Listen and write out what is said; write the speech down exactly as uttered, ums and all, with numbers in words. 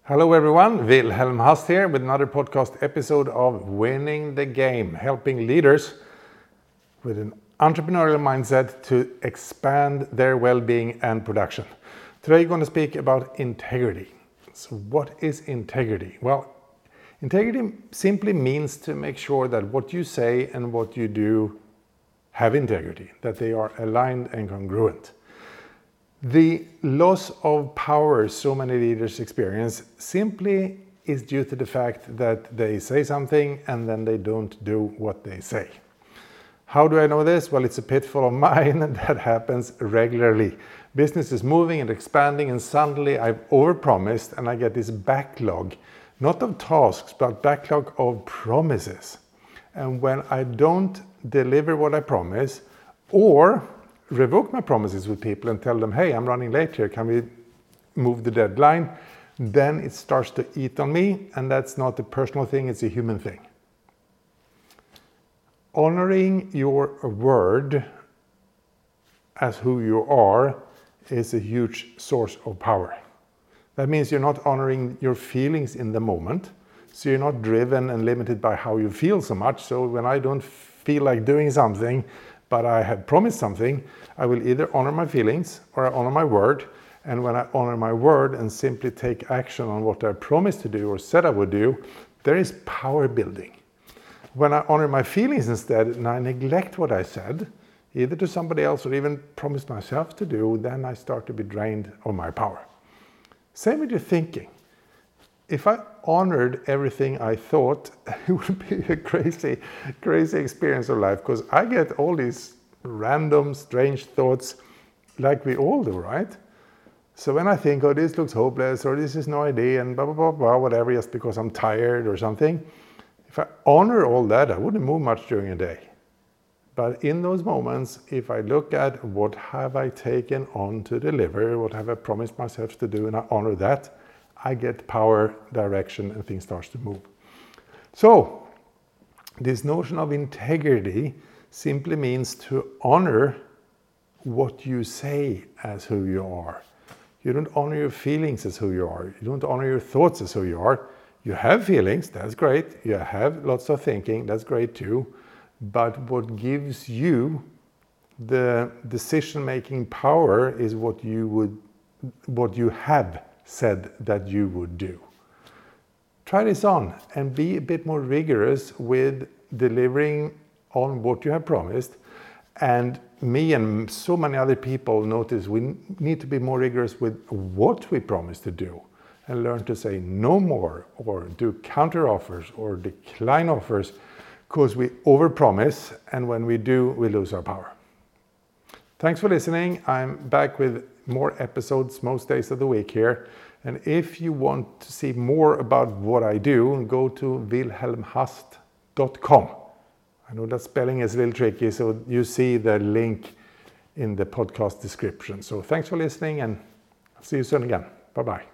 Hello everyone, Wilhelm Hast here with another podcast episode of Winning the Game, helping leaders with an entrepreneurial mindset to expand their well-being and production. Today I'm going to speak about integrity. So what is integrity? Well, integrity simply means to make sure that what you say and what you do have integrity, that they are aligned and congruent. The loss of power so many leaders experience simply is due to the fact that they say something and then they don't do what they say. How do I know this? Well, it's a pitfall of mine that happens regularly. Business is moving and expanding and suddenly I've overpromised and I get this backlog, not of tasks, but backlog of promises. And when I don't deliver what I promise, or revoke my promises with people and tell them, hey, I'm running late here, can we move the deadline? Then it starts to eat on me, and that's not a personal thing, it's a human thing. Honoring your word as who you are is a huge source of power. That means you're not honoring your feelings in the moment, so you're not driven and limited by how you feel so much. So when I don't feel like doing something, but I have promised something, I will either honor my feelings or I honor my word. And when I honor my word and simply take action on what I promised to do or said I would do, there is power building. When I honor my feelings instead and I neglect what I said, either to somebody else or even promised myself to do, then I start to be drained of my power. Same with your thinking. If I honored everything I thought, it would be a crazy, crazy experience of life, because I get all these random, strange thoughts like we all do, right? So when I think, oh, this looks hopeless, or this is no idea, and blah, blah, blah, blah, whatever, just because I'm tired or something, if I honor all that, I wouldn't move much during a day. But in those moments, if I look at what have I taken on to deliver, what have I promised myself to do, and I honor that, I get power, direction, and things starts to move. So this notion of integrity simply means to honor what you say as who you are. You don't honor your feelings as who you are. You don't honor your thoughts as who you are. You have feelings, that's great. You have lots of thinking, that's great too. But what gives you the decision-making power is what you would, what you have said that you would do. Try this on and be a bit more rigorous with delivering on what you have promised. And me and so many other people notice we need to be more rigorous with what we promise to do and learn to say no more or do counter offers or decline offers, because we overpromise, and when we do, we lose our power. Thanks for listening. I'm back with more episodes most days of the week here. And if you want to see more about what I do, go to wilhelm hast dot com. I know that spelling is a little tricky, so you see the link in the podcast description. So thanks for listening, and I'll see you soon again. Bye-bye.